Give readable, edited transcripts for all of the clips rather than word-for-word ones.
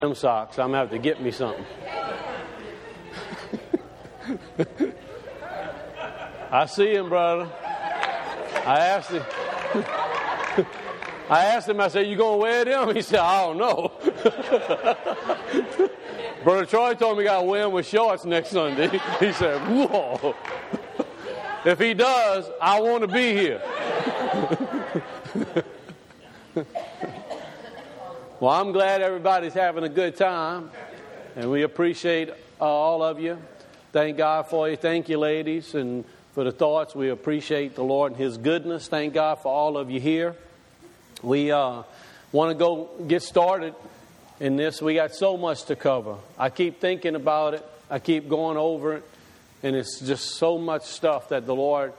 them socks. I'm going to have to get me something. I see him, brother. I asked him, I said, you going to wear them? He said, I don't know. Brother Troy told me I got to wear them with shorts next Sunday. He said, whoa. If he does, I want to be here. Well, I'm glad everybody's having a good time, and we appreciate all of you. Thank God for you. Thank you, ladies, and for the thoughts. We appreciate the Lord and His goodness. Thank God for all of you here. We want to go get started in this. We got so much to cover. I keep thinking about it. I keep going over it, and it's just so much stuff that the Lord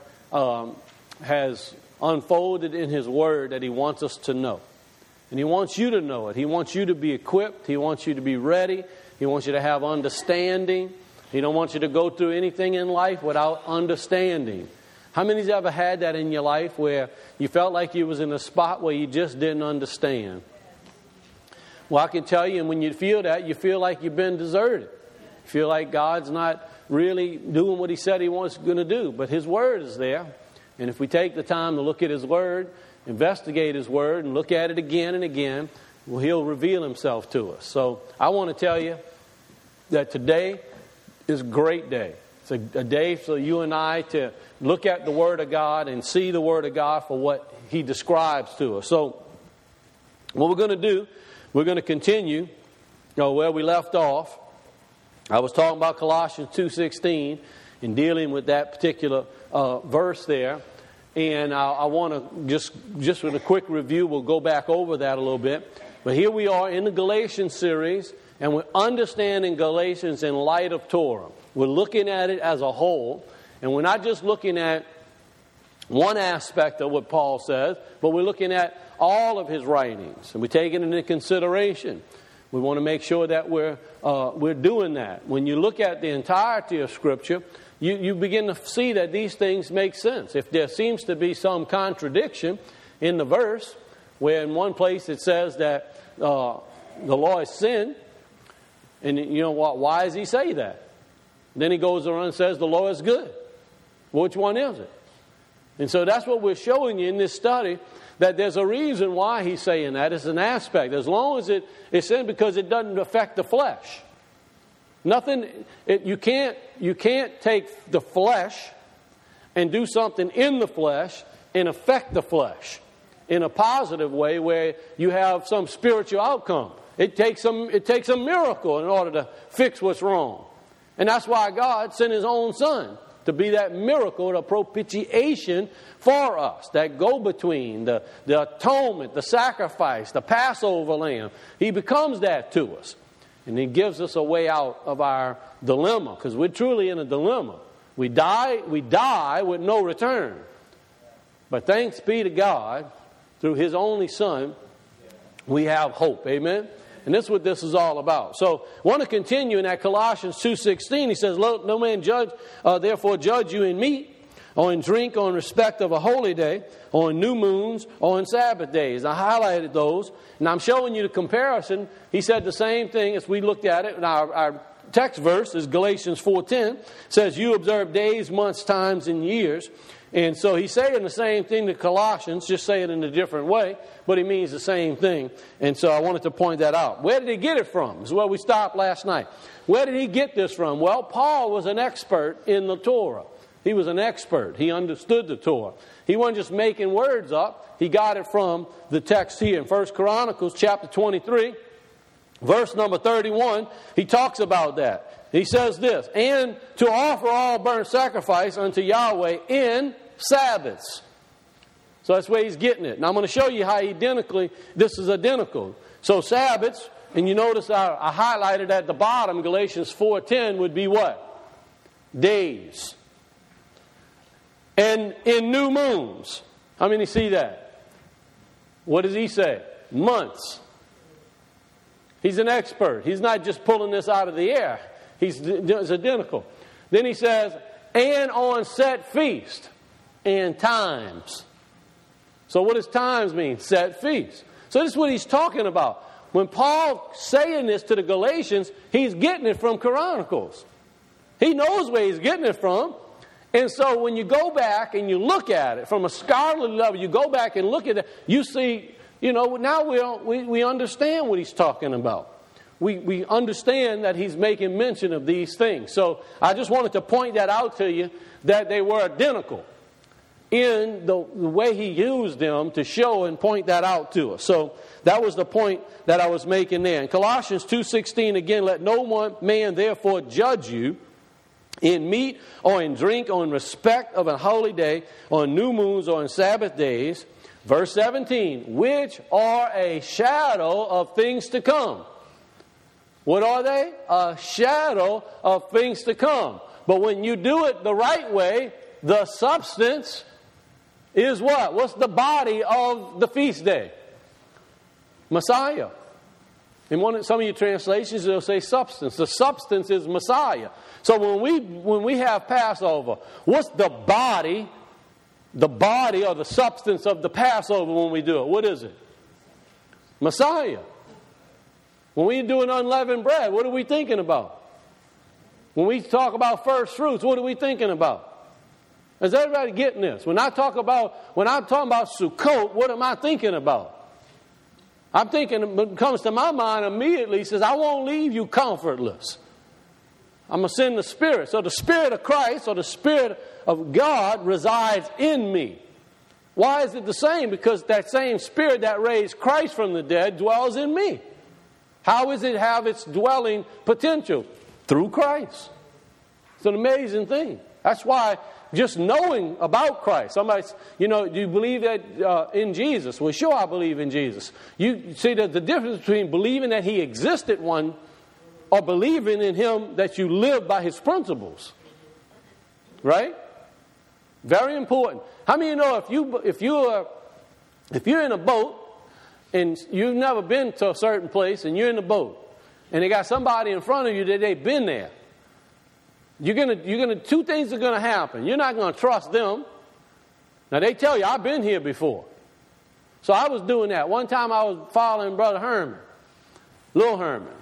has unfolded in His Word that He wants us to know. And He wants you to know it. He wants you to be equipped. He wants you to be ready. He wants you to have understanding. He don't want you to go through anything in life without understanding. How many's ever had that in your life where you felt like you was in a spot where you just didn't understand? Well, I can tell you, and when you feel that, you feel like you've been deserted. You feel like God's not really doing what He said He was going to do. But His Word is there. And if we take the time to look at His Word, investigate His Word, and look at it again and again, well, He'll reveal Himself to us. So I want to tell you that today is a great day. It's a day for you and I to look at the Word of God and see the Word of God for what He describes to us. So what we're going to do, we're going to continue where we left off. I was talking about Colossians 2:16 and dealing with that particular verse there. And I want to just with a quick review, we'll go back over that a little bit. But here we are in the Galatians series, and we're understanding Galatians in light of Torah. We're looking at it as a whole, and we're not just looking at one aspect of what Paul says, but we're looking at all of his writings, and we're taking it into consideration. We want to make sure that we're doing that. When you look at the entirety of Scripture, you begin to see that these things make sense. If there seems to be some contradiction in the verse, where in one place it says that the law is sin, and you know what? Why does he say that? Then he goes around and says the law is good. Which one is it? And so that's what we're showing you in this study, that there's a reason why he's saying that. It's an aspect. As long as it's sin, because it doesn't affect the flesh. You can't take the flesh and do something in the flesh and affect the flesh in a positive way where you have some spiritual outcome. It takes a miracle in order to fix what's wrong. And that's why God sent His own Son to be that miracle, the propitiation for us, that go-between, the atonement, the sacrifice, the Passover lamb. He becomes that to us. And He gives us a way out of our dilemma, because we're truly in a dilemma. We die with no return. But thanks be to God, through His only Son, we have hope. Amen? And that's what this is all about. So I want to continue in that Colossians 2:16. He says, no man therefore judge you in meat, or in drink, or in respect of a holy day, or in new moons, or in Sabbath days. I highlighted those. And I'm showing you the comparison. He said the same thing as we looked at it. Now, our text verse is Galatians 4:10. It says, you observe days, months, times, and years. And so he's saying the same thing to Colossians, just saying it in a different way, but he means the same thing. And so I wanted to point that out. Where did he get it from? This is where we stopped last night. Where did he get this from? Well, Paul was an expert in the Torah. He was an expert. He understood the Torah. He wasn't just making words up. He got it from the text here in 1 Chronicles chapter 23, verse number 31. He talks about that. He says this, and to offer all burnt sacrifice unto Yahweh in Sabbaths. So that's where he's getting it. Now I'm going to show you how this is identical. So Sabbaths, and you notice I highlighted at the bottom, Galatians 4:10 would be what? Days. And in new moons. How many see that? What does he say? Months. He's an expert. He's not just pulling this out of the air. It's identical. Then he says, and on set feast and times. So what does times mean? Set feast. So this is what he's talking about. when Paul's saying this to the Galatians, he's getting it from Chronicles. He knows where he's getting it from. And so when you go back and you look at it from a scholarly level, you go back and look at it, you see, now we understand what he's talking about. We understand that he's making mention of these things. So I just wanted to point that out to you, that they were identical in the way he used them to show and point that out to us. So that was the point that I was making there. In Colossians 2:16, again, let no one man therefore judge you in meat or in drink or in respect of a holy day, or new moons or in Sabbath days. Verse 17, which are a shadow of things to come. What are they? A shadow of things to come. But when you do it the right way, the substance is what? What's the body of the feast day? Messiah. In some of your translations, it'll say substance. The substance is Messiah. So when we have Passover, what's the body or the substance of the Passover when we do it? What is it? Messiah. When we do an unleavened bread, what are we thinking about? When we talk about first fruits, what are we thinking about? Is everybody getting this? When I'm talking about Sukkot, what am I thinking about? I'm thinking, what comes to my mind immediately says, I won't leave you comfortless. I'm going to send the Spirit. So the Spirit of Christ or the Spirit of God resides in me. Why is it the same? Because that same Spirit that raised Christ from the dead dwells in me. How does it have its dwelling potential? Through Christ. It's an amazing thing. That's why just knowing about Christ. Somebody, do you believe that in Jesus? Well, sure, I believe in Jesus. You see the difference between believing that He existed one, or believing in Him that you live by His principles. Right? Very important. How many of you know if you're in a boat and you've never been to a certain place and you're in the boat and they got somebody in front of you that they've been there, two things are gonna happen. You're not gonna trust them. Now they tell you, I've been here before. So I was doing that. One time I was following Brother Herman, Little Herman.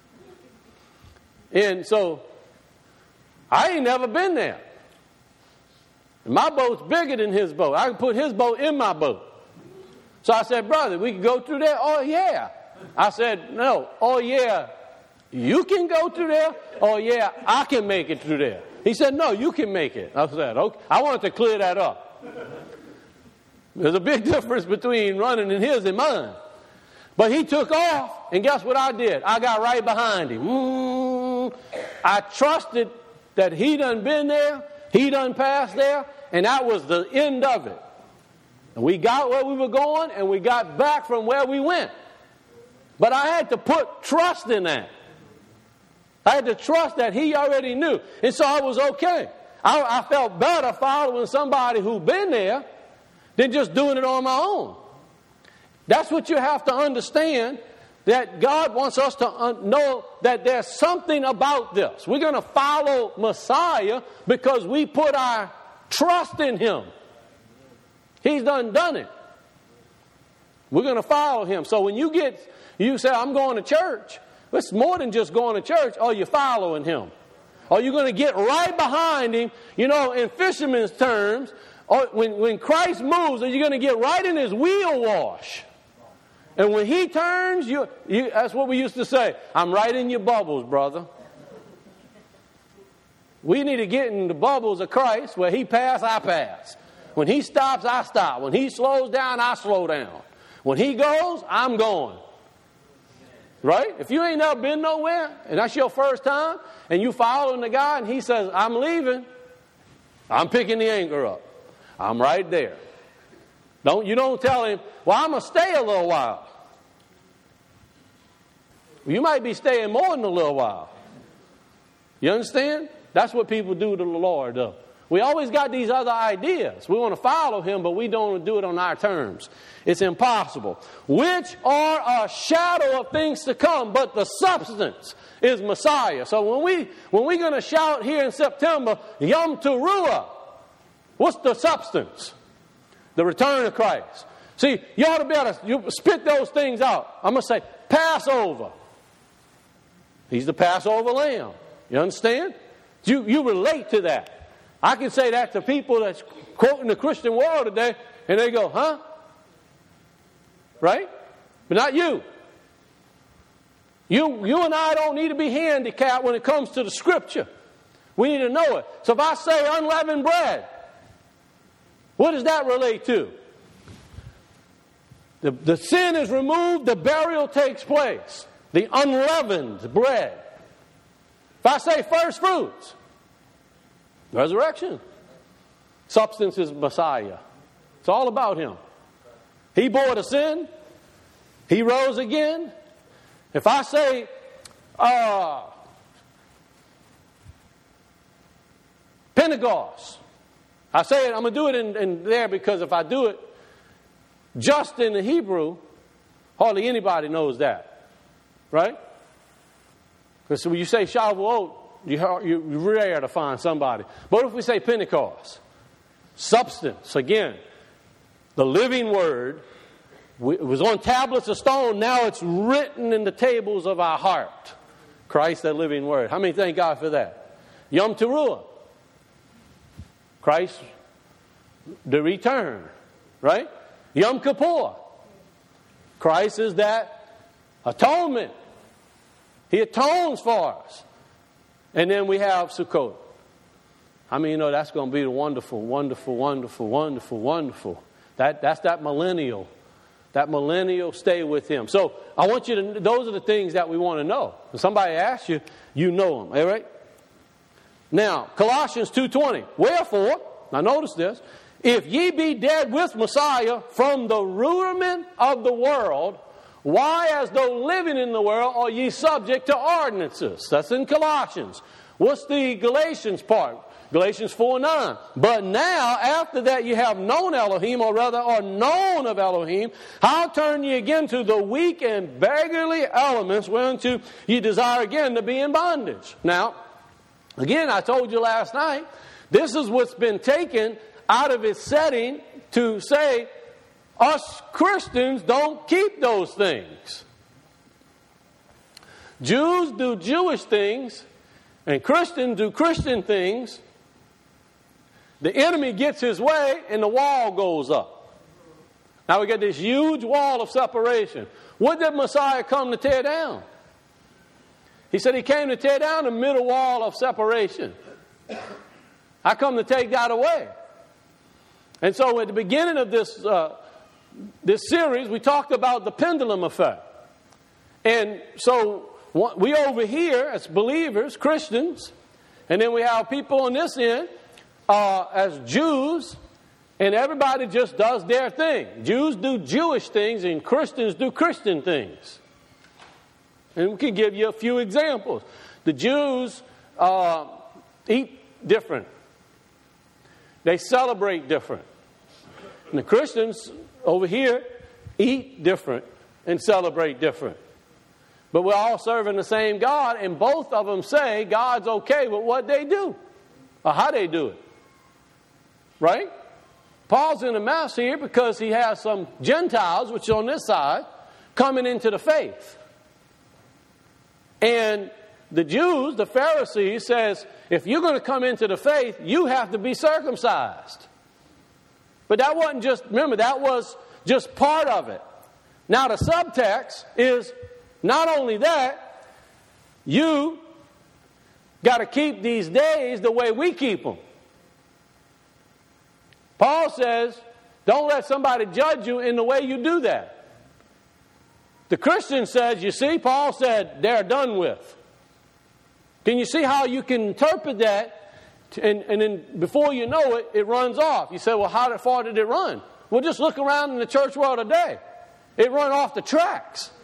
And so I ain't never been there. My boat's bigger than his boat. I can put his boat in my boat. So I said, brother, we can go through there? Oh, yeah. I said, no. Oh, yeah. You can go through there? Oh, yeah, I can make it through there. He said, no, you can make it. I said, okay. I wanted to clear that up. There's a big difference between running in his and mine. But he took off, and guess what I did? I got right behind him. I trusted that he done been there, he done passed there, and that was the end of it. And we got where we were going, and we got back from where we went. But I had to put trust in that. I had to trust that he already knew. And so I was okay. I felt better following somebody who'd been there than just doing it on my own. That's what you have to understand, that God wants us to know that there's something about this. We're going to follow Messiah because we put our trust in Him. He's done it. We're going to follow Him. So when you say, I'm going to church, it's more than just going to church. Oh, you're following Him. Or you're going to get right behind Him. In fishermen's terms, when Christ moves, you're going to get right in His wheel wash. And when He turns, that's what we used to say. I'm right in your bubbles, brother. We need to get in the bubbles of Christ where He pass, I pass. When He stops, I stop. When He slows down, I slow down. When He goes, I'm going. Right? If you ain't never been nowhere, and that's your first time, and you following the guy, and He says, I'm leaving, I'm picking the anchor up. I'm right there. You don't tell Him, well, I'm going to stay a little while. You might be staying more than a little while. You understand? That's what people do to the Lord, though. We always got these other ideas. We want to follow Him, but we don't do it on our terms. It's impossible. Which are a shadow of things to come, but the substance is Messiah. So when we're going to shout here in September, Yom Teruah, what's the substance? The return of Christ. See, you ought to be able to spit those things out. I'm going to say, Passover. He's the Passover lamb. You understand? You relate to that. I can say that to people that's quoting the Christian world today, and they go, huh? Right? But not you. You and I don't need to be handicapped when it comes to the Scripture. We need to know it. So if I say unleavened bread, what does that relate to? The sin is removed, the burial takes place. The unleavened bread. If I say first fruits, resurrection. Substance is Messiah. It's all about Him. He bore the sin. He rose again. If I say Pentecost, I say it, I'm going to do it in there because if I do it just in the Hebrew, hardly anybody knows that. Right? Because when you say Shavuot, you're rare to find somebody. But if we say Pentecost, substance, again, the living Word, it was on tablets of stone, now it's written in the tables of our heart. Christ, that living Word. How many thank God for that? Yom Teruah. Christ, the return. Right? Yom Kippur. Christ is that atonement. He atones for us. And then we have Sukkot. I mean, you know, that's going to be the wonderful, wonderful, wonderful, wonderful, wonderful. That's that millennial. That millennial stay with Him. So I want you to, those are the things that we want to know. When somebody asks you, you know them. All right? Now, Colossians 2:20. Wherefore, now notice this. If ye be dead with Messiah from the rudiment of the world, why, as though living in the world, are ye subject to ordinances? That's in Colossians. What's the Galatians part? Galatians 4:9. But now, after that you have known Elohim, or rather are known of Elohim, how turn ye again to the weak and beggarly elements whereunto ye desire again to be in bondage? Now, again, I told you last night, this is what's been taken out of its setting to say, us Christians don't keep those things. Jews do Jewish things, and Christians do Christian things. The enemy gets his way, and the wall goes up. Now we get this huge wall of separation. What did Messiah come to tear down? He said He came to tear down the middle wall of separation. I come to take that away. And so at the beginning of this series, we talked about the pendulum effect. And so we over here as believers, Christians, and then we have people on this end as Jews, and everybody just does their thing. Jews do Jewish things and Christians do Christian things. And we can give you a few examples. The Jews eat different. They celebrate different. And the Christians over here eat different and celebrate different. But we're all serving the same God, and both of them say God's okay with what they do or how they do it. Right? Paul's in a mess here because he has some Gentiles, which are on this side, coming into the faith. And the Jews, the Pharisees, says, if you're going to come into the faith, you have to be circumcised. But that wasn't just, remember, that was just part of it. Now the subtext is not only that, you got to keep these days the way we keep them. Paul says, don't let somebody judge you in the way you do that. The Christian says, you see, Paul said, they're done with. Can you see how you can interpret that? And then before you know it, it runs off. You say, well, how far did it run? Well, just look around in the church world today. It run off the tracks.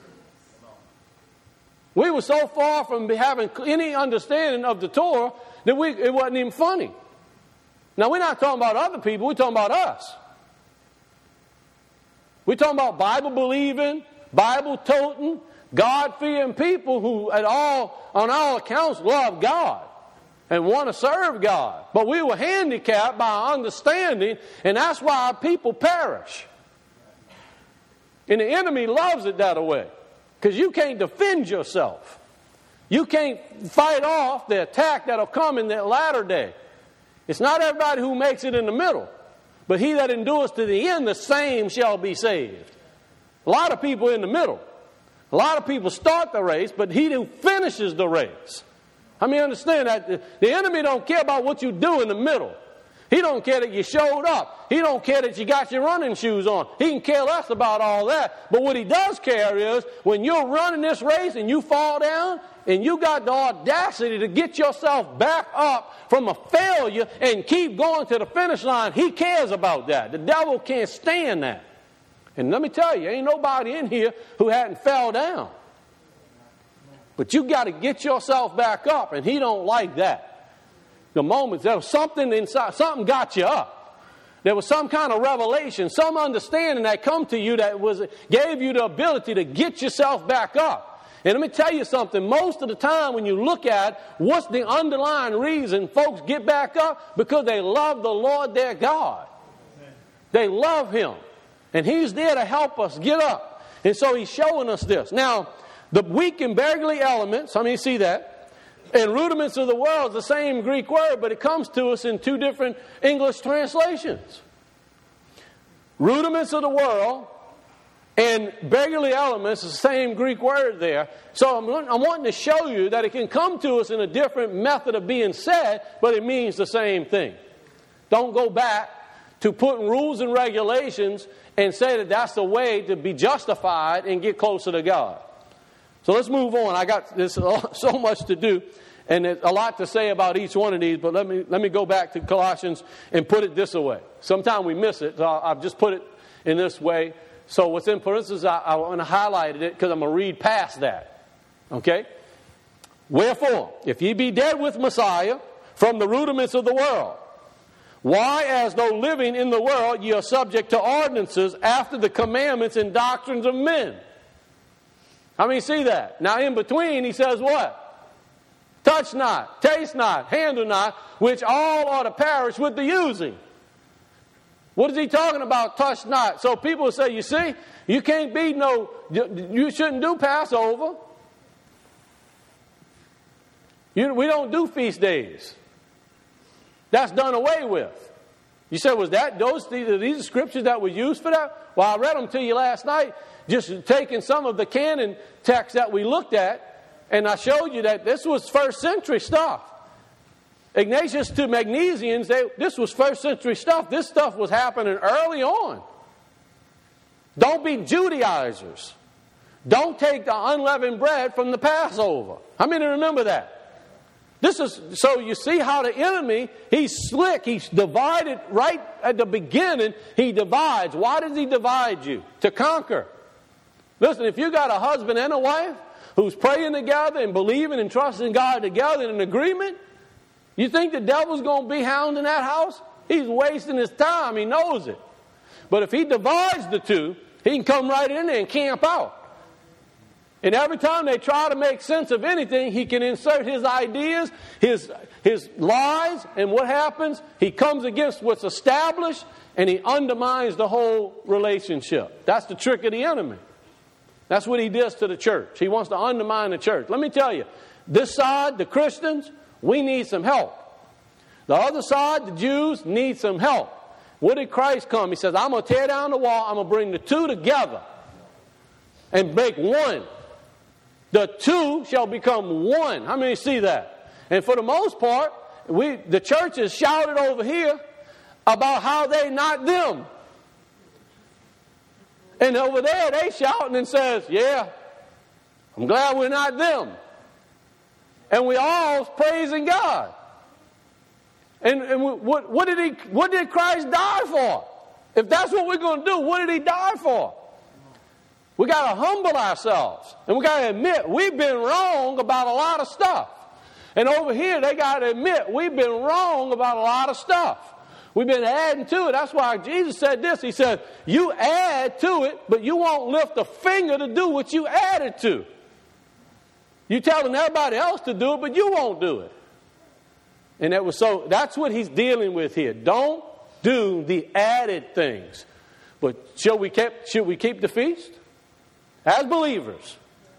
We were so far from having any understanding of the Torah that it wasn't even funny. Now, we're not talking about other people. We're talking about us. We're talking about Bible-believing, Bible-toting, God-fearing people who, on all accounts, love God and want to serve God. But we were handicapped by our understanding, and that's why our people perish. And the enemy loves it that way. Because you can't defend yourself. You can't fight off the attack that'll come in that latter day. It's not everybody who makes it in the middle. But he that endures to the end, the same shall be saved. A lot of people in the middle. A lot of people start the race, but he who finishes the race. I mean, understand that the enemy don't care about what you do in the middle. He don't care that you showed up. He don't care that you got your running shoes on. He can care less about all that. But what he does care is when you're running this race and you fall down and you got the audacity to get yourself back up from a failure and keep going to the finish line, he cares about that. The devil can't stand that. And let me tell you, ain't nobody in here who hadn't fell down. But you got to get yourself back up, and he don't like that. The moment there was something inside, something got you up. There was some kind of revelation, some understanding that come to you that gave you the ability to get yourself back up. And let me tell you something, most of the time when you look at what's the underlying reason folks get back up, because they love the Lord their God. They love Him. And He's there to help us get up. And so He's showing us this. Now, the weak and beggarly elements, I mean, you see that. And rudiments of the world is the same Greek word, but it comes to us in two different English translations. Rudiments of the world and beggarly elements is the same Greek word there. So I'm wanting to show you that it can come to us in a different method of being said, but it means the same thing. Don't go back to putting rules and regulations and say that that's the way to be justified and get closer to God. So let's move on. I got so much to do, and there's a lot to say about each one of these, but let me go back to Colossians and put it this way. Sometimes we miss it, so I've just put it in this way. So what's in parentheses, I want to highlight it because I'm going to read past that. Okay? Wherefore, if ye be dead with Messiah from the rudiments of the world, why, as though living in the world, ye are subject to ordinances after the commandments and doctrines of men? How many see that? Now in between he says what? Touch not, taste not, handle not, which all are to perish with the using. What is he talking about, touch not? So people say, you see, you can't be you shouldn't do Passover. We don't do feast days. That's done away with. You said, was that these scriptures that were used for that? Well, I read them to you last night, just taking some of the canon texts that we looked at, and I showed you that this was first century stuff. Ignatius to Magnesians, this was first century stuff. This stuff was happening early on. Don't be Judaizers. Don't take the unleavened bread from the Passover. How many remember that? So you see how the enemy, he's slick. He's divided right at the beginning. He divides. Why does he divide you? To conquer. Listen, if you got a husband and a wife who's praying together and believing and trusting God together in an agreement, you think the devil's going to be hounding that house? He's wasting his time. He knows it. But if he divides the two, he can come right in there and camp out. And every time they try to make sense of anything, he can insert his ideas, his lies, and what happens? He comes against what's established, and he undermines the whole relationship. That's the trick of the enemy. That's what he does to the church. He wants to undermine the church. Let me tell you, this side, the Christians, we need some help. The other side, the Jews, need some help. What did Christ come? He says, I'm going to tear down the wall. I'm going to bring the two together and make one. The two shall become one. How many see that? And for the most part, the church is shouted over here about how they not them. And over there they shouting and says, yeah, I'm glad we're not them. And we all praising God. And what did Christ die for? If that's what we're going to do, what did He die for? We got to humble ourselves. And we got to admit we've been wrong about a lot of stuff. And over here they got to admit we've been wrong about a lot of stuff. We've been adding to it. That's why Jesus said this. He said, you add to it, but you won't lift a finger to do what you added to. You telling everybody else to do it, but you won't do it. And that's what He's dealing with here. Don't do the added things. But should we keep the feast? As believers,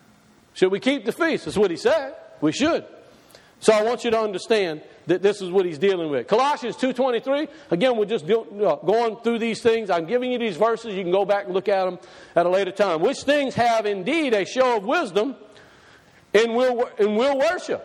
Should we keep the feast? That's what he said. We should. So I want you to understand that this is what he's dealing with. Colossians 2:23. Again, we're just going through these things. I'm giving you these verses. You can go back and look at them at a later time. Which things have indeed a show of wisdom and will worship.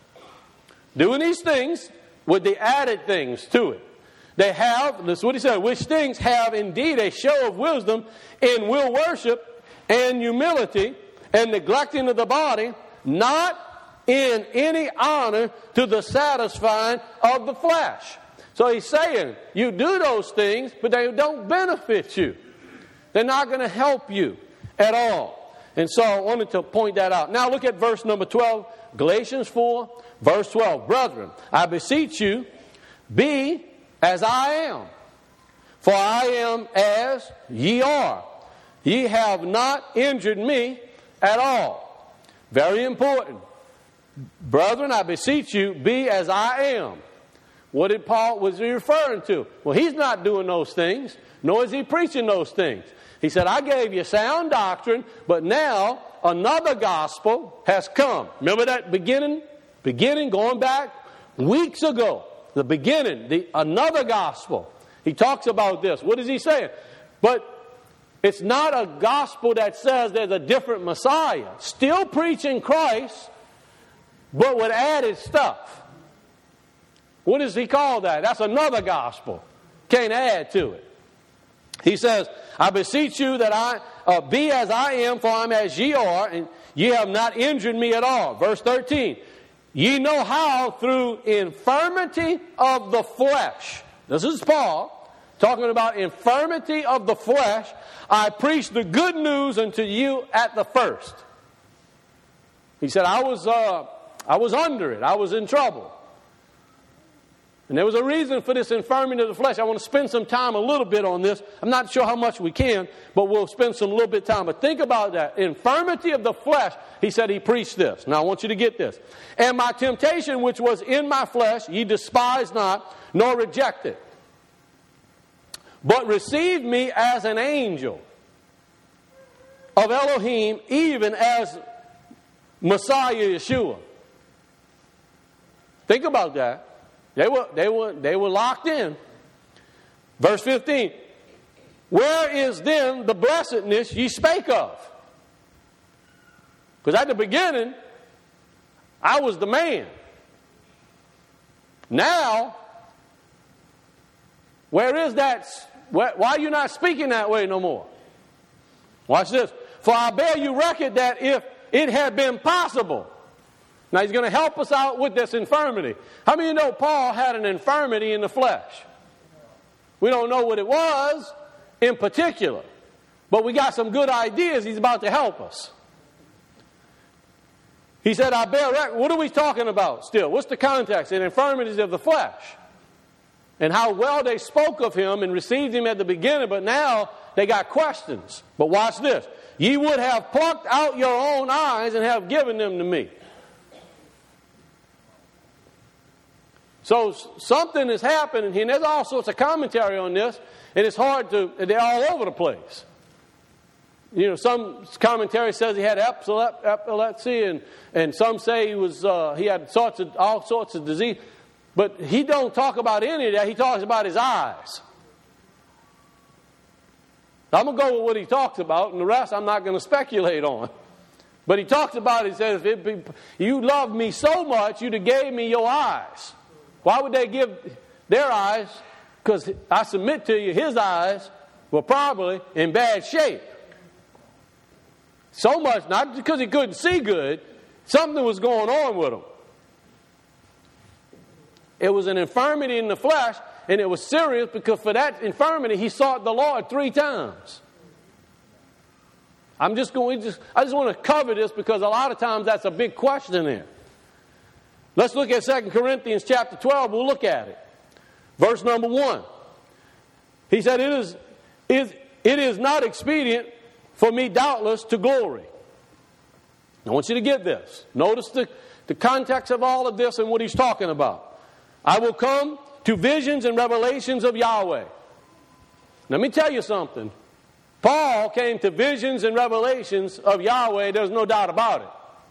Doing these things with the added things to it. They have, this is what he said, which things have indeed a show of wisdom and will worship and humility and neglecting of the body, not in any honor to the satisfying of the flesh. So he's saying, you do those things, but they don't benefit you. They're not going to help you at all. And so I wanted to point that out. Now look at verse number 12, Galatians 4, verse 12. Brethren, I beseech you, be as I am, for I am as ye are. Ye have not injured me at all. Very important. Brethren, I beseech you, be as I am. What did Paul was he referring to? Well, he's not doing those things, nor is he preaching those things. He said, I gave you sound doctrine, but now another gospel has come. Remember that beginning going back weeks ago. The beginning, another gospel. He talks about this. What is he saying? But it's not a gospel that says there's a different Messiah. Still preaching Christ, but with added stuff. What does he call that? That's another gospel. Can't add to it. He says, I beseech you that I be as I am, for I am as ye are, and ye have not injured me at all. Verse 13. Ye know how through infirmity of the flesh. This is Paul talking about infirmity of the flesh. I preached the good news unto you at the first. He said, I was under it. I was in trouble. And there was a reason for this infirmity of the flesh. I want to spend some time a little bit on this. I'm not sure how much we can, but we'll spend some little bit of time. But think about that. Infirmity of the flesh, he said he preached this. Now I want you to get this. And my temptation which was in my flesh, ye despise not, nor reject it, but received me as an angel of Elohim, even as Messiah Yeshua. Think about that. They were locked in. Verse 15. Where is then the blessedness ye spake of? Because at the beginning, I was the man. Now, where is that? Why are you not speaking that way no more? Watch this. For I bear you record that if it had been possible. Now he's going to help us out with this infirmity. How many of you know Paul had an infirmity in the flesh? We don't know what it was in particular, but we got some good ideas. He's about to help us. He said, I bear record. What are we talking about still? What's the context? The infirmities of the flesh. And how well they spoke of him and received him at the beginning, but now they got questions. But watch this. Ye would have plucked out your own eyes and have given them to me. So something is happening here, and there's all sorts of commentary on this, and it's hard to, they're all over the place. You know, some commentary says he had epilepsy, and some say he had all sorts of disease. But he don't talk about any of that. He talks about his eyes. I'm going to go with what he talks about, and the rest I'm not going to speculate on. But he talks about, he says, you love me so much, you'd have gave me your eyes. Why would they give their eyes? Because I submit to you, his eyes were probably in bad shape. So much, not because he couldn't see good, something was going on with him. It was an infirmity in the flesh, and it was serious because for that infirmity, he sought the Lord 3 times. I just want to cover this because a lot of times that's a big question there. Let's look at 2 Corinthians chapter 12. We'll look at it. Verse number 1. He said, it is not expedient for me doubtless to glory. I want you to get this. Notice the context of all of this and what he's talking about. I will come to visions and revelations of Yahweh. Let me tell you something. Paul came to visions and revelations of Yahweh. There's no doubt about it.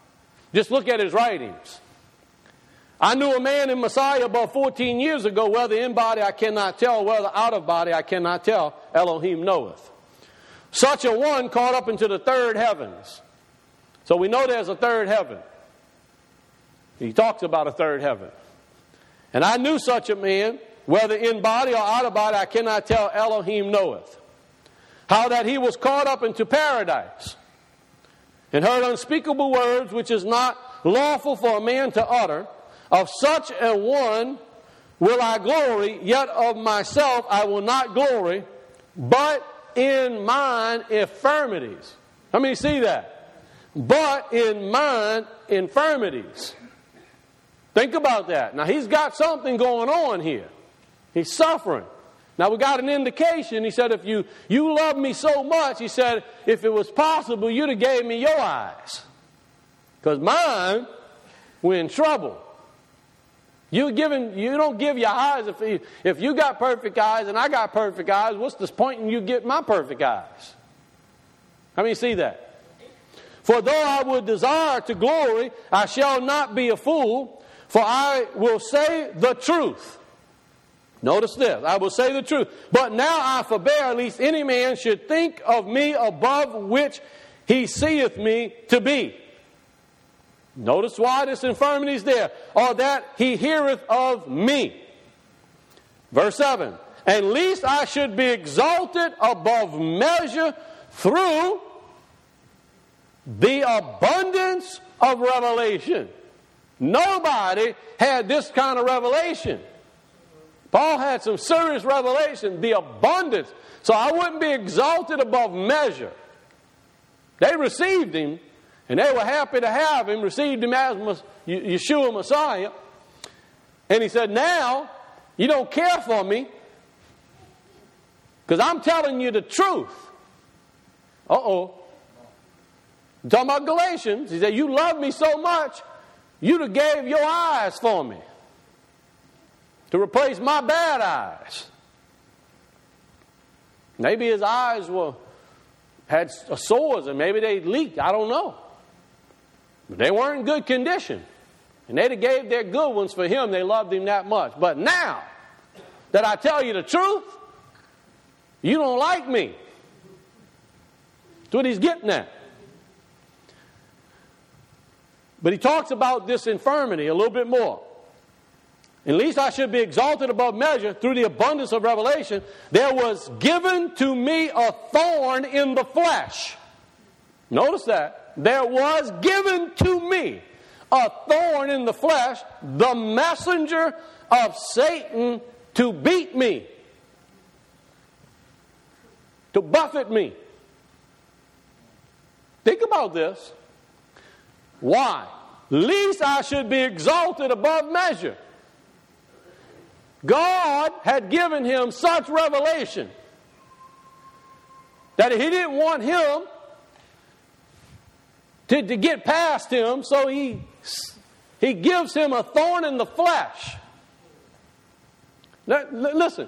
Just look at his writings. I knew a man in Messiah about 14 years ago, whether in body I cannot tell, whether out of body I cannot tell, Elohim knoweth. Such a one caught up into the third heavens. So we know there's a third heaven. He talks about a third heaven. And I knew such a man, whether in body or out of body, I cannot tell, Elohim knoweth. How that he was caught up into paradise, and heard unspeakable words which is not lawful for a man to utter. Of such a one will I glory, yet of myself I will not glory, but in mine infirmities. How many see that? But in mine infirmities. Think about that. Now he's got something going on here. He's suffering. Now we got an indication. He said, if you love me so much, he said, if it was possible, you'd have gave me your eyes. Because mine were in trouble. You don't give your eyes. If you got perfect eyes and I got perfect eyes, what's the point in you get my perfect eyes? How many see that? For though I would desire to glory, I shall not be a fool, for I will say the truth. Notice this, I will say the truth. But now I forbear, lest any man should think of me above which he seeth me to be. Notice why this infirmity is there. Or that he heareth of me. Verse 7. And lest I should be exalted above measure through the abundance of revelation. Nobody had this kind of revelation. Paul had some serious revelation, the abundance. So I wouldn't be exalted above measure. They received him, and they were happy to have him, received him as Yeshua Messiah. And he said, now, you don't care for me, because I'm telling you the truth. Uh-oh. I'm talking about Galatians. He said, you love me so much, you'd have gave your eyes for me to replace my bad eyes. Maybe his eyes had sores and maybe they leaked. I don't know. But they weren't in good condition. And they'd have gave their good ones for him. They loved him that much. But now that I tell you the truth, you don't like me. That's what he's getting at. But he talks about this infirmity a little bit more. At least I should be exalted above measure through the abundance of revelation. There was given to me a thorn in the flesh. Notice that. There was given to me a thorn in the flesh, the messenger of Satan to beat me, to buffet me. Think about this. Why? Lest I should be exalted above measure. God had given him such revelation that he didn't want him to get past him, so he gives him a thorn in the flesh. Now, listen,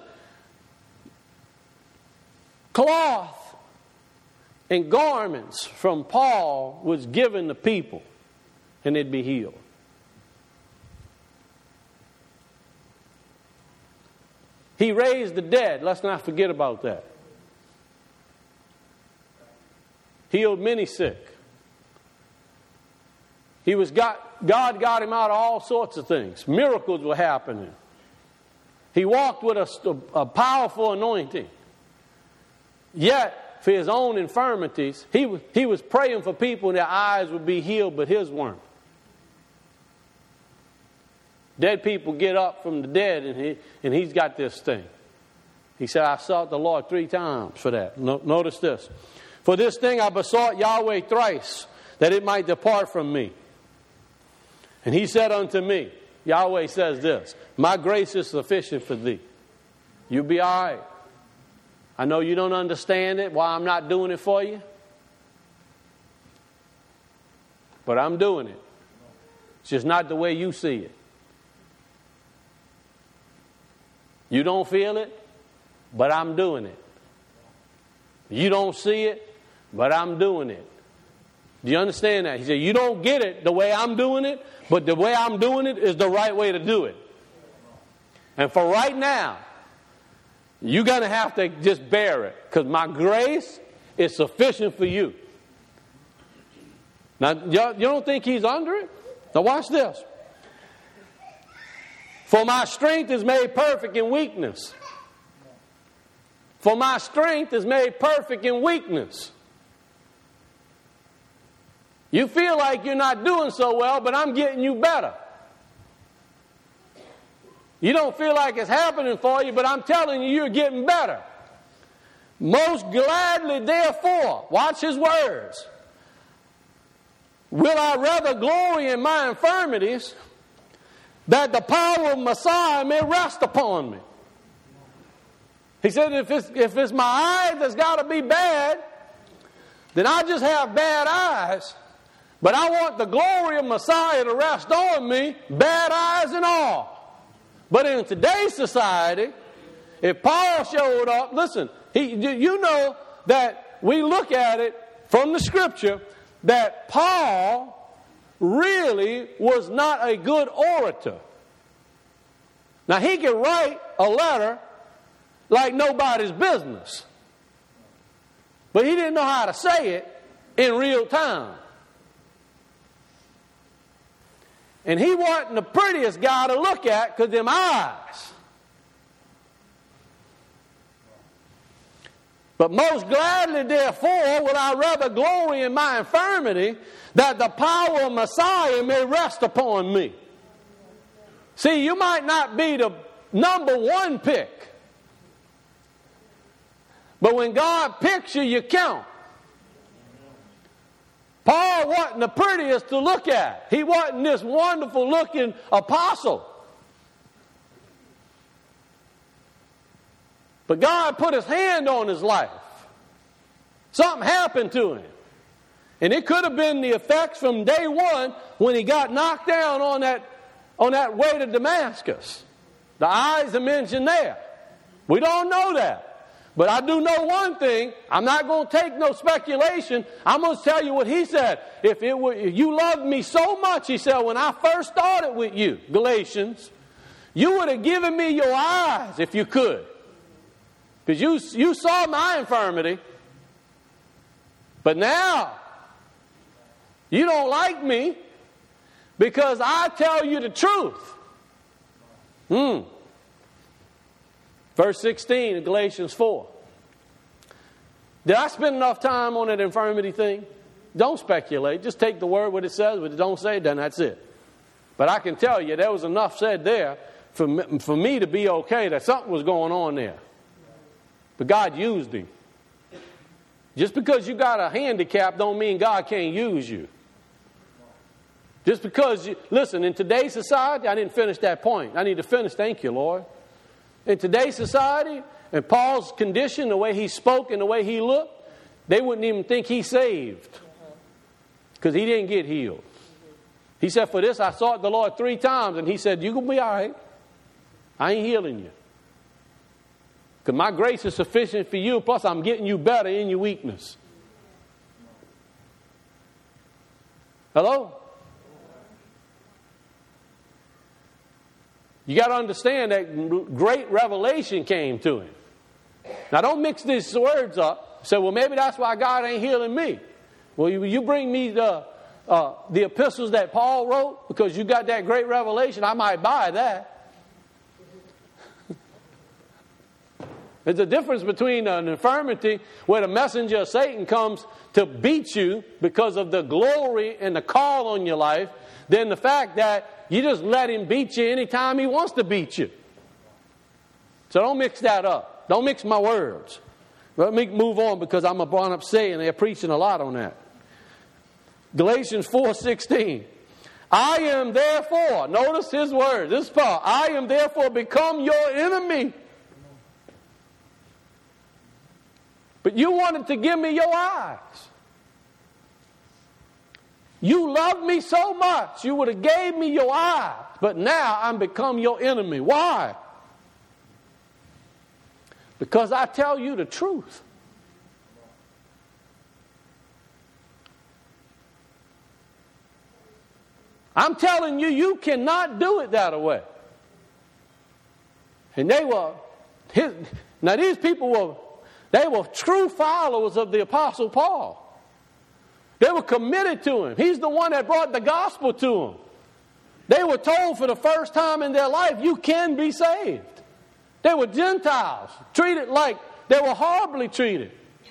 cloth and garments from Paul was given to people, and they'd be healed. He raised the dead. Let's not forget about that. Healed many sick. God got him out of all sorts of things. Miracles were happening. He walked with a powerful anointing. Yet, for his own infirmities, he was praying for people and their eyes would be healed, but his weren't. Dead people get up from the dead, and he's got this thing. He said, I sought the Lord 3 times for that. Notice this. For this thing I besought Yahweh thrice, that it might depart from me. And he said unto me, Yahweh says this, my grace is sufficient for thee. You'll be all right. I know you don't understand it, why I'm not doing it for you. But I'm doing it. It's just not the way you see it. You don't feel it, but I'm doing it. You don't see it, but I'm doing it. Do you understand that? He said, you don't get it the way I'm doing it, but the way I'm doing it is the right way to do it. And for right now, you're going to have to just bear it, because my grace is sufficient for you. Now, you don't think he's under it? Now watch this. For my strength is made perfect in weakness. For my strength is made perfect in weakness. You feel like you're not doing so well, but I'm getting you better. You don't feel like it's happening for you, but I'm telling you, you're getting better. Most gladly, therefore, watch his words, will I rather glory in my infirmities, that the power of Messiah may rest upon me. He said, if it's my eyes that's got to be bad, then I just have bad eyes. But I want the glory of Messiah to rest on me, bad eyes and all. But in today's society, if Paul showed up, listen, you know that we look at it from the Scripture that Paul really was not a good orator. Now, he could write a letter like nobody's business, but he didn't know how to say it in real time. And he wasn't the prettiest guy to look at because them eyes. But most gladly, therefore, will I rather glory in my infirmity, that the power of Messiah may rest upon me. See, you might not be the number one pick, but when God picks you, you count. Paul wasn't the prettiest to look at. He wasn't this wonderful looking apostle. But God put his hand on his life. Something happened to him. And it could have been the effects from day one when he got knocked down on that way to Damascus. The eyes are mentioned there. We don't know that. But I do know one thing. I'm not going to take no speculation. I'm going to tell you what he said. If you loved me so much, he said, when I first started with you, Galatians, you would have given me your eyes if you could. Because you saw my infirmity. But now, you don't like me because I tell you the truth. Verse 16 of Galatians 4. Did I spend enough time on that infirmity thing? Don't speculate. Just take the word what it says. But don't say it, then that's it. But I can tell you there was enough said there for me to be okay that something was going on there. But God used him. Just because you got a handicap don't mean God can't use you. Just because listen, in today's society, I didn't finish that point. I need to finish. Thank you, Lord. In today's society, in Paul's condition, the way he spoke and the way he looked, they wouldn't even think he's saved. Because he didn't get healed. He said, for this I sought the Lord 3 times, and he said, you're going to be all right. I ain't healing you. Because my grace is sufficient for you, plus I'm getting you better in your weakness. Hello? You got to understand that great revelation came to him. Now don't mix these words up. Say, well, maybe that's why God ain't healing me. Well, you bring me the epistles that Paul wrote because you got that great revelation, I might buy that. There's a difference between an infirmity where the messenger of Satan comes to beat you because of the glory and the call on your life than the fact that you just let him beat you anytime he wants to beat you. So don't mix that up. Don't mix my words. Let me move on because I'm about up saying they're preaching a lot on that. Galatians 4:16. I am therefore, notice his words. This is Paul. I am therefore become your enemy. But you wanted to give me your eyes. You loved me so much, you would have gave me your eyes. But now I'm become your enemy. Why? Because I tell you the truth. I'm telling you, you cannot do it that way. And now these people were true followers of the Apostle Paul. They were committed to him. He's the one that brought the gospel to them. They were told for the first time in their life, you can be saved. They were Gentiles, treated like they were horribly treated.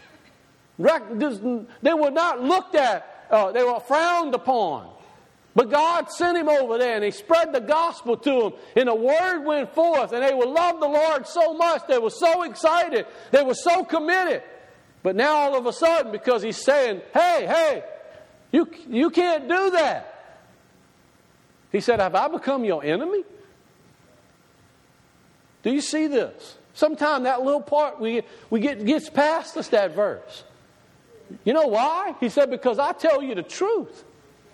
They were not looked at, they were frowned upon. But God sent him over there and he spread the gospel to them. And the word went forth and they would love the Lord so much. They were so excited. They were so committed. But now all of a sudden, because he's saying, hey, you can't do that. He said, have I become your enemy? Do you see this? Sometimes that little part gets past us, that verse. You know why? He said, because I tell you the truth.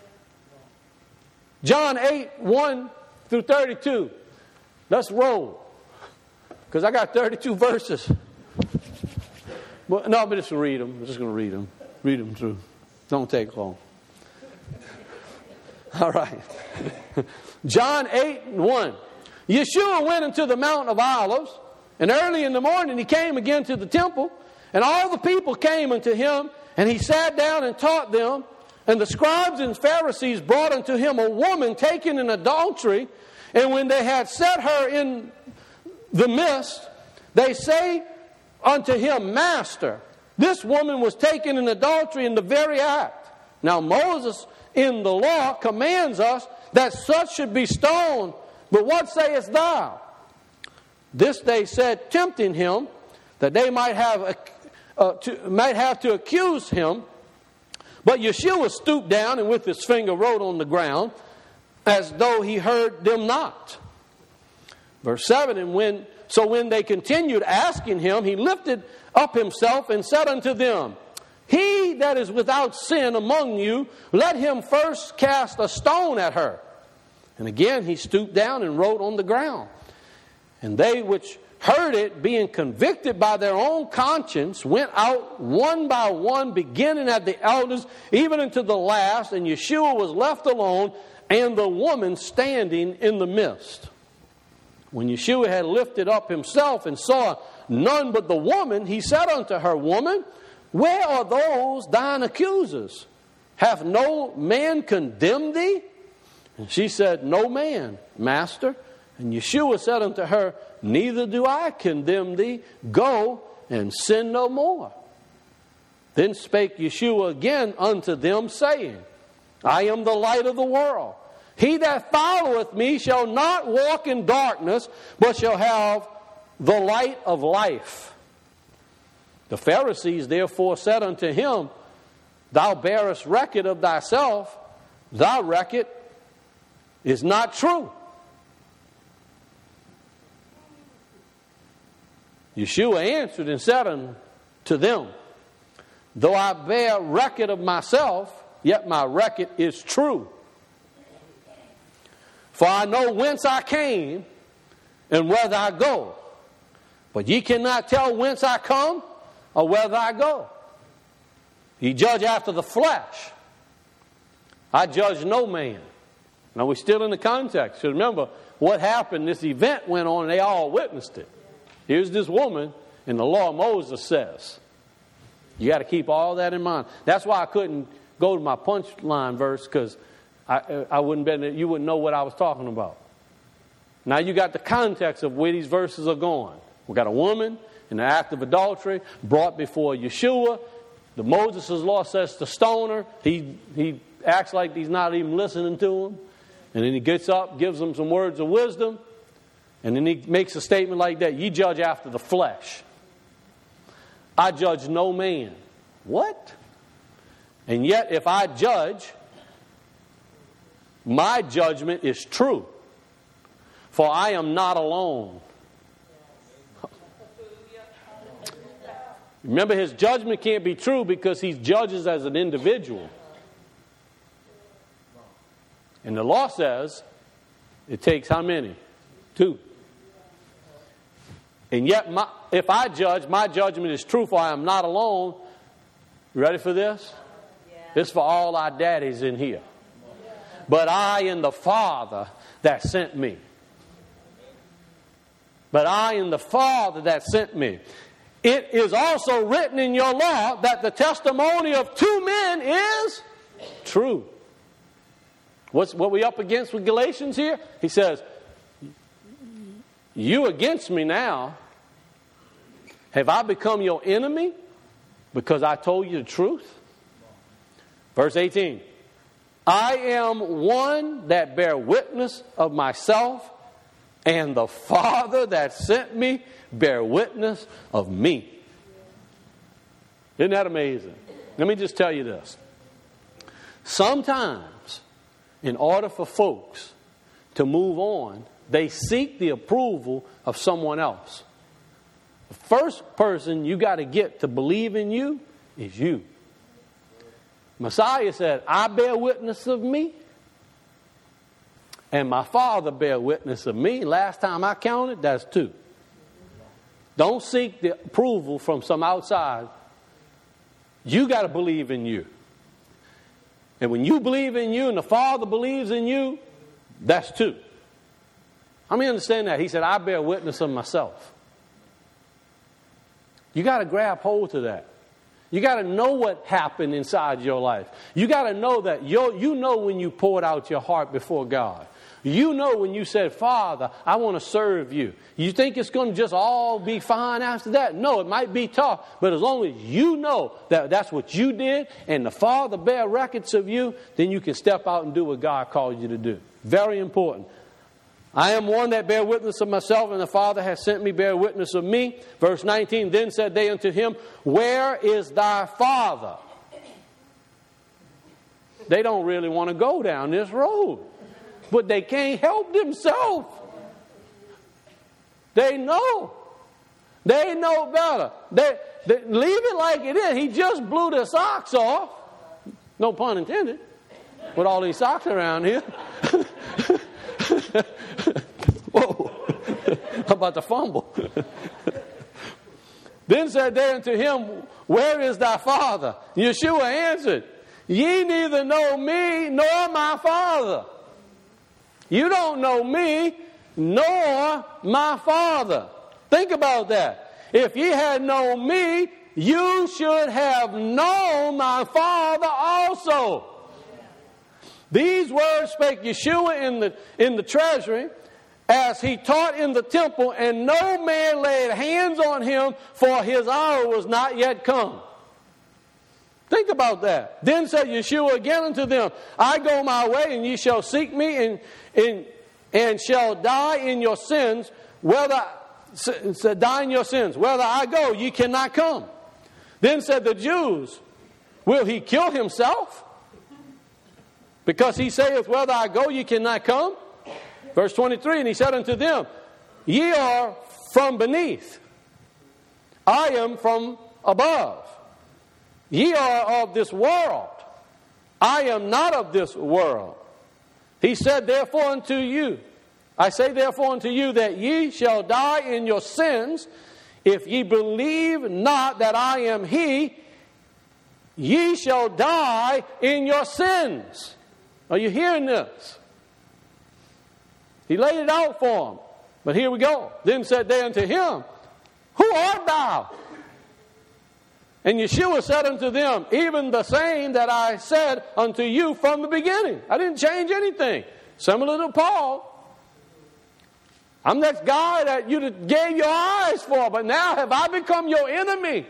John 8, 1 through 32. Let's roll. Because I got 32 verses. But just read them. I'm just going to read them. Read them through. Don't take long. All right. John 8, 1. Yeshua went into the Mount of Olives, and early in the morning he came again to the temple, and all the people came unto him, and he sat down and taught them. And the scribes and Pharisees brought unto him a woman taken in adultery. And when they had set her in the midst, they say unto him, Master, this woman was taken in adultery in the very act. Now Moses in the law commands us that such should be stoned. But what sayest thou? This they said, tempting him, that they might have to accuse him. But Yeshua stooped down and with his finger wrote on the ground, as though he heard them not. Verse 7, when they continued asking him, he lifted up himself and said unto them, He that is without sin among you, let him first cast a stone at her. And again he stooped down and wrote on the ground. And they which heard it, being convicted by their own conscience, went out one by one, beginning at the elders, even unto the last. And Yeshua was left alone, and the woman standing in the midst. When Yeshua had lifted up himself and saw none but the woman, he said unto her, Woman, where are those thine accusers? Hath no man condemned thee? And she said, No man, Master. And Yeshua said unto her, Neither do I condemn thee. Go and sin no more. Then spake Yeshua again unto them, saying, I am the light of the world. He that followeth me shall not walk in darkness, but shall have the light of life. The Pharisees therefore said unto him, Thou bearest record of thyself, thy record is not true. Yeshua answered and said unto them, Though I bear record of myself, yet my record is true. For I know whence I came and whither I go. But ye cannot tell whence I come or whither I go. Ye judge after the flesh. I judge no man. Now we're still in the context. So remember what happened. This event went on and they all witnessed it. Here's this woman, and the law of Moses says. You got to keep all that in mind. That's why I couldn't go to my punchline verse, because you wouldn't know what I was talking about. Now you got the context of where these verses are going. We got a woman in the act of adultery brought before Yeshua. The Moses' law says to stone her. He acts like he's not even listening to him. And then he gets up, gives them some words of wisdom. And then he makes a statement like that. Ye judge after the flesh. I judge no man. What? And yet if I judge, my judgment is true. For I am not alone. Remember, his judgment can't be true because he judges as an individual. And the law says it takes how many? 2. And yet, if I judge, my judgment is true, for I am not alone. You ready for this? Yeah. This is for all our daddies in here. but I and the Father that sent me. But I and the Father that sent me. It is also written in your law that the testimony of two men is true. What we up against with Galatians here? He says, you against me now. Have I become your enemy because I told you the truth? Verse 18. I am one that bear witness of myself, and the Father that sent me bear witness of me. Isn't that amazing? Let me just tell you this. Sometimes, in order for folks to move on, they seek the approval of someone else. The first person you got to get to believe in you is you. Messiah said, I bear witness of me, and my Father bear witness of me. Last time I counted, that's 2. Don't seek the approval from some outside. You got to believe in you. And when you believe in you and the Father believes in you, that's 2. How many understand that? He said, I bear witness of myself. You got to grab hold to that. You got to know what happened inside your life. You got to know that you know when you poured out your heart before God. You know when you said, Father, I want to serve you. You think it's going to just all be fine after that? No, it might be tough. But as long as you know that that's what you did and the Father bear records of you, then you can step out and do what God called you to do. Very important. I am one that bear witness of myself, and the Father has sent me bear witness of me. Verse 19, then said they unto him, where is thy Father? They don't really want to go down this road, but they can't help themselves. They know. They know better. They leave it like it is. He just blew the socks off. No pun intended. With all these socks around here. Whoa. How about the fumble? Then said they unto him, where is thy Father? Yeshua answered, ye neither know me nor my Father. You don't know me nor my Father. Think about that. If ye had known me, you should have known my Father also. These words spake Yeshua in the treasury as he taught in the temple, and no man laid hands on him, for his hour was not yet come. Think about that. Then said Yeshua again unto them, I go my way, and ye shall seek me, and shall die in your sins. Whether I go, ye cannot come. Then said the Jews, will he kill himself? Because he saith, whether I go, ye cannot come. Verse 23, and he said unto them, ye are from beneath. I am from above. Ye are of this world. I am not of this world. He said, therefore unto you, I say therefore unto you that ye shall die in your sins, if ye believe not that I am he, ye shall die in your sins. Are you hearing this? He laid it out for them. But here we go. Then said they unto him, who art thou? And Yeshua said unto them, even the same that I said unto you from the beginning. I didn't change anything. Similar to Paul. I'm that guy that you gave your eyes for, but now have I become your enemy?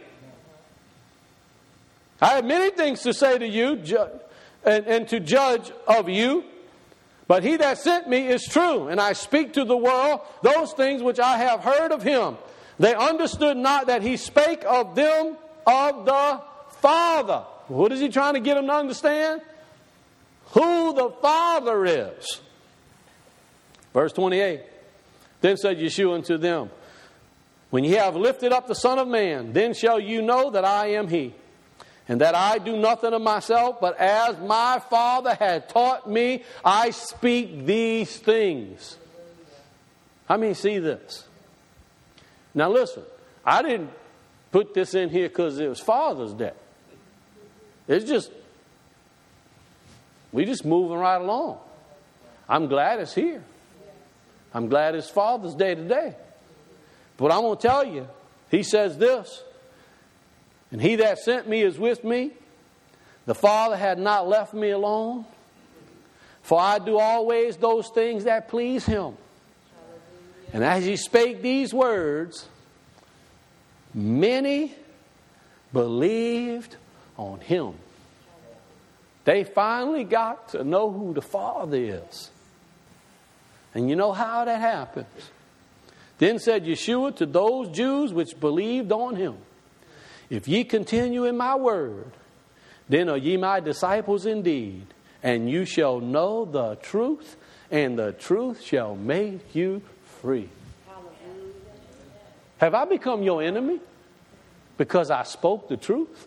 I have many things to say to you and to judge of you, but he that sent me is true, and I speak to the world those things which I have heard of him. They understood not that he spake of them of the Father. What is he trying to get them to understand? Who the Father is. Verse 28. Then said Yeshua unto them, when ye have lifted up the Son of Man, then shall you know that I am he, and that I do nothing of myself, but as my Father had taught me, I speak these things. How many see this? Now listen, I didn't put this in here because it was Father's Day. It's just, we just moving right along. I'm glad it's here. I'm glad it's Father's Day today. But I'm going to tell you, he says this, and he that sent me is with me. The Father had not left me alone, for I do always those things that please him. And as he spake these words, many believed on him. They finally got to know who the Father is. And you know how that happens. Then said Yeshua to those Jews which believed on him, if ye continue in my word, then are ye my disciples indeed, and you shall know the truth, and the truth shall make you free. Have I become your enemy because I spoke the truth?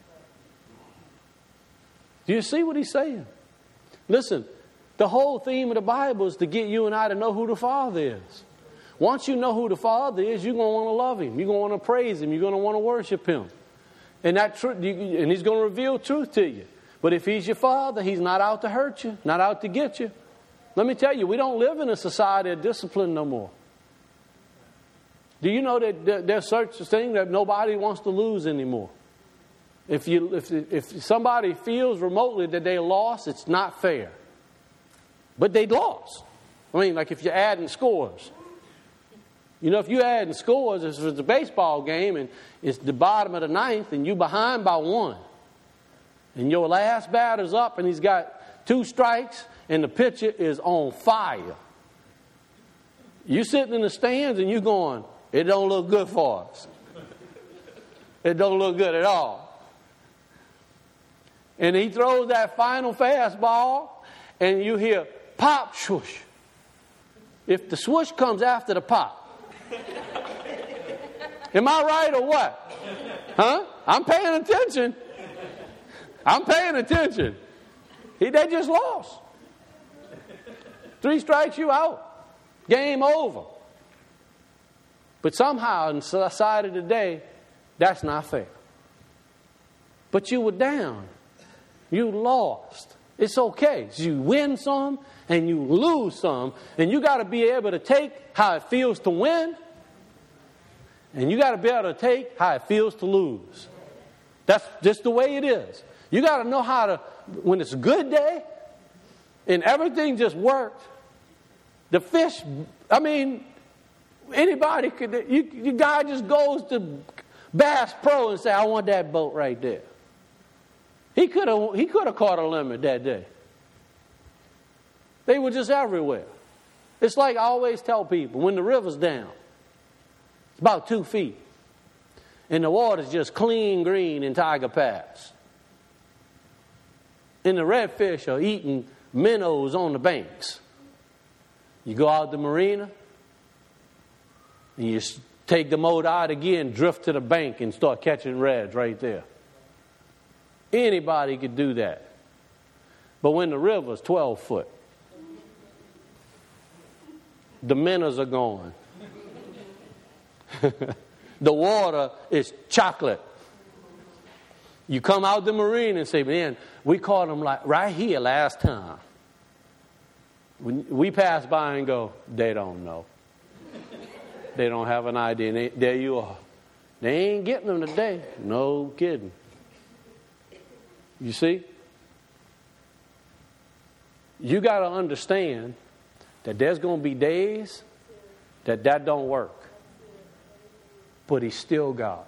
Do you see what he's saying? Listen, the whole theme of the Bible is to get you and I to know who the Father is. Once you know who the Father is, you're going to want to love him. You're going to want to praise him. You're going to want to worship him. And and he's going to reveal truth to you. But if he's your Father, he's not out to hurt you, not out to get you. Let me tell you, we don't live in a society of discipline no more. Do you know that there's such a thing that nobody wants to lose anymore? If somebody feels remotely that they lost, it's not fair. But they lost. I mean, like if you're adding scores. You know, if you're adding scores, if it's a baseball game and it's the bottom of the ninth and you're behind by 1, and your last batter's up and he's got 2 strikes and the pitcher is on fire. You're sitting in the stands and you're going, it don't look good for us. It don't look good at all. And he throws that final fastball and you hear pop, swoosh. If the swoosh comes after the pop. Am I right or what? Huh? I'm paying attention. I'm paying attention. They just lost. 3 strikes, you out. Game over. But somehow in society today, that's not fair. But you were down. You lost. It's okay. You win some and you lose some. And you got to be able to take how it feels to win. And you got to be able to take how it feels to lose. That's just the way it is. You got to know how to, when it's a good day and everything just worked, the fish, I mean, anybody could, you guy just goes to Bass Pro and say, I want that boat right there. He could have caught a limit that day. They were just everywhere. It's like I always tell people, when the river's down, it's about 2 feet, and the water's just clean green in Tiger Pass. And the redfish are eating minnows on the banks. You go out the marina, and you take the motor out again, drift to the bank, and start catching reds right there. Anybody could do that. But when the river's 12 foot, the minnows are gone. The water is chocolate. You come out the marina and say, man, we caught them like right here last time. When we pass by and go, they don't know. They don't have an idea. And there you are. They ain't getting them today. No kidding. You see? You got to understand that there's going to be days that don't work. But he's still God.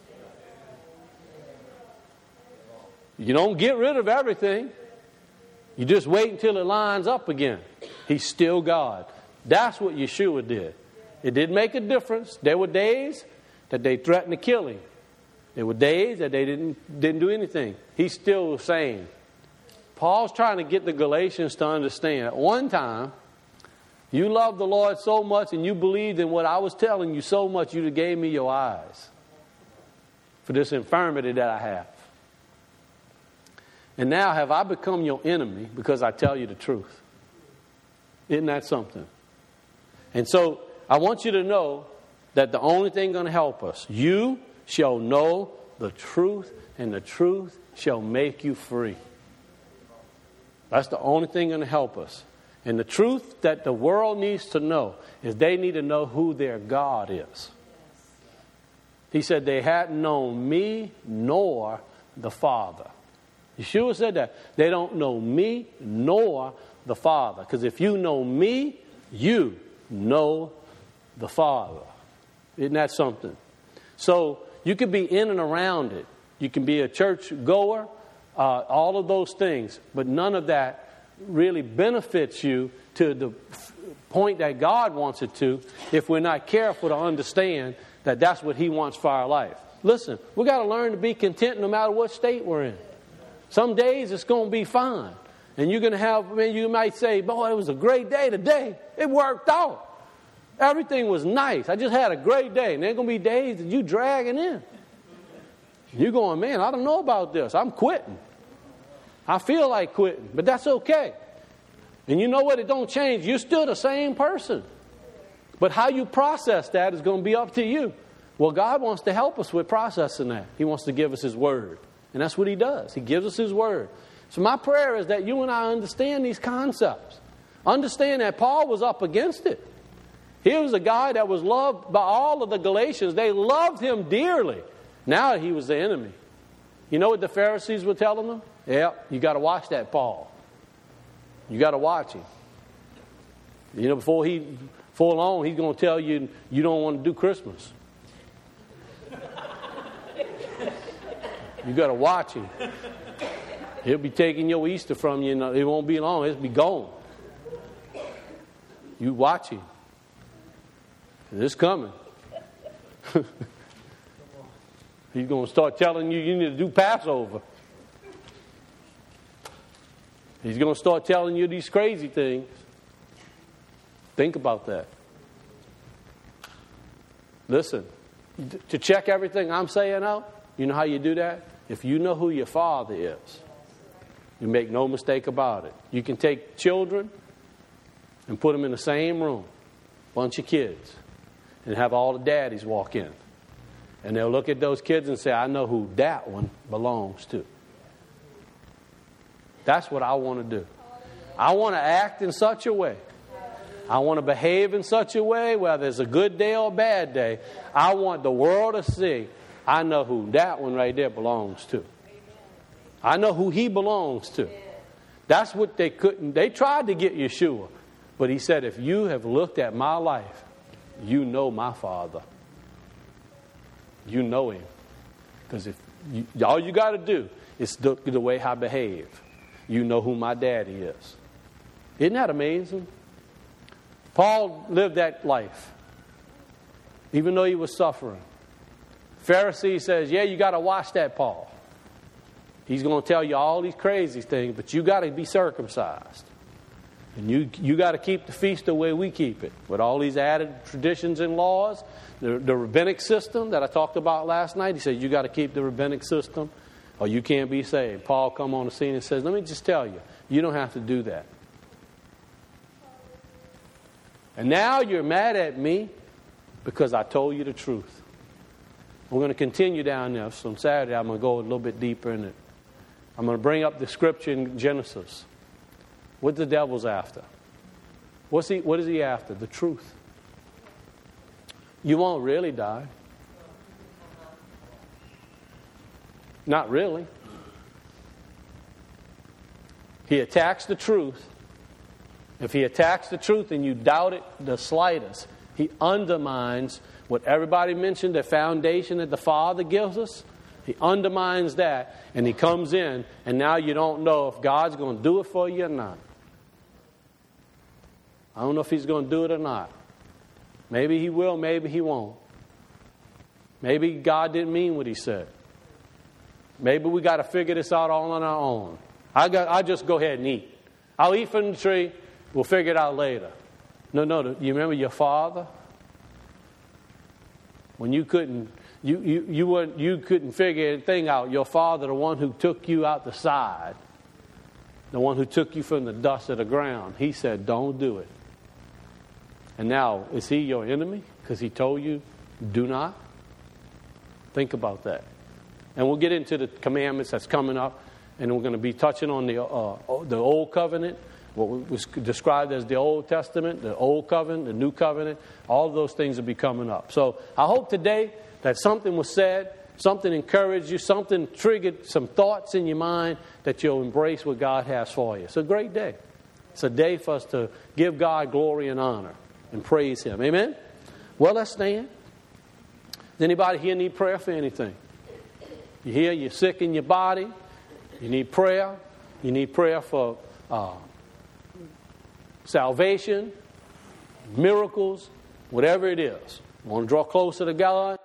You don't get rid of everything. You just wait until it lines up again. He's still God. That's what Yeshua did. It didn't make a difference. There were days that they threatened to kill him. There were days that they didn't do anything. He still was saying. Paul's trying to get the Galatians to understand. At one time, you loved the Lord so much and you believed in what I was telling you so much, you gave me your eyes for this infirmity that I have. And now have I become your enemy because I tell you the truth? Isn't that something? And so I want you to know that the only thing going to help us, you shall know the truth, and the truth shall make you free. That's the only thing going to help us. And the truth that the world needs to know is they need to know who their God is. He said they hadn't known me nor the Father. Yeshua said that. They don't know me nor the Father. Because if you know me, you know the Father. Isn't that something? So you could be in and around it. You can be a church goer, all of those things. But none of that really benefits you to the point that God wants it to if we're not careful to understand that that's what He wants for our life. Listen, we got to learn to be content no matter what state we're in. Some days it's going to be fine. And you're going to have, you might say, boy, it was a great day today. It worked out. Everything was nice. I just had a great day. And there are going to be days that you dragging in. You're going, man, I don't know about this. I'm quitting. I feel like quitting. But that's okay. And you know what? It don't change. You're still the same person. But how you process that is going to be up to you. Well, God wants to help us with processing that. He wants to give us His Word. And that's what He does. He gives us His Word. So my prayer is that you and I understand these concepts. Understand that Paul was up against it. He was a guy that was loved by all of the Galatians. They loved him dearly. Now he was the enemy. You know what the Pharisees were telling them? Yeah, you got to watch that Paul. You got to watch him. You know, before long, he's going to tell you you don't want to do Christmas. You got to watch him. He'll be taking your Easter from you. It won't be long. It'll be gone. You watch him. It's coming. He's going to start telling you need to do Passover. He's going to start telling you these crazy things. Think about that. Listen, to check everything I'm saying out, you know how you do that? If you know who your Father is, you make no mistake about it. You can take children and put them in the same room, bunch of kids, and have all the daddies walk in. And they'll look at those kids and say, I know who that one belongs to. That's what I want to do. I want to act in such a way. I want to behave in such a way, whether it's a good day or a bad day. I want the world to see, I know who that one right there belongs to. I know who he belongs to. That's what they couldn't. They tried to get Yeshua. But he said, if you have looked at my life, you know my Father. You know him. Because all you got to do is look at the way I behave. You know who my daddy is. Isn't that amazing? Paul lived that life. Even though he was suffering. Pharisee says, yeah, you got to watch that Paul. He's going to tell you all these crazy things, but you got to be circumcised. And you got to keep the feast the way we keep it, with all these added traditions and laws. The rabbinic system that I talked about last night, he said you got to keep the rabbinic system or you can't be saved. Paul come on the scene and says, let me just tell you, you don't have to do that. And now you're mad at me because I told you the truth. We're going to continue down there. So on Saturday, I'm going to go a little bit deeper in it. I'm going to bring up the scripture in Genesis. What the devil's after? What is he after? The truth. You won't really die. Not really. He attacks the truth. If he attacks the truth and you doubt it the slightest, he undermines what everybody mentioned, the foundation that the Father gives us. He undermines that, and he comes in, and now you don't know if God's going to do it for you or not. I don't know if he's going to do it or not. Maybe he will, maybe he won't. Maybe God didn't mean what he said. Maybe we got to figure this out all on our own. I'll just go ahead and eat. I'll eat from the tree. We'll figure it out later. No. You remember your father? When you couldn't figure anything out, your father, the one who took you out the side, the one who took you from the dust of the ground, he said, don't do it. And now, is he your enemy because he told you, do not? Think about that. And we'll get into the commandments that's coming up, and we're going to be touching on the old covenant. what was described as the Old Testament, the Old Covenant, the New Covenant. All of those things will be coming up. So I hope today that something was said, something encouraged you, something triggered some thoughts in your mind that you'll embrace what God has for you. It's a great day. It's a day for us to give God glory and honor and praise Him. Amen? Well, let's stand. Does anybody here need prayer for anything? You here, you're sick in your body, you need prayer. You need prayer for salvation, miracles, whatever it is. Want to draw closer to God?